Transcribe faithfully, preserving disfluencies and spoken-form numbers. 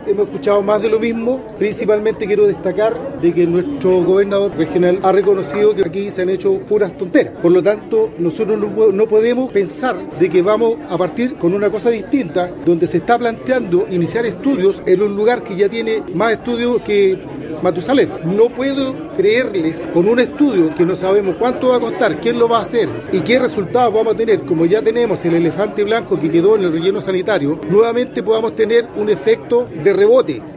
hemos escuchado más de lo mismo. Principalmente quiero destacar de que nuestro gobernador regional ha reconocido que aquí se han hecho puras tonteras. Por lo tanto, nosotros no, no podemos pensar de que vamos a partir con una cosa distinta, donde se está planteando iniciar estudios en un lugar que ya tiene más estudios que Matusalén. No puedo creerles con un estudio que no sabemos cuánto va a costar, quién lo va a hacer y qué resultados vamos a tener, como ya tenemos el elefante blanco que quedó en el relleno sanitario, nuevamente podamos tener un efecto de rebote.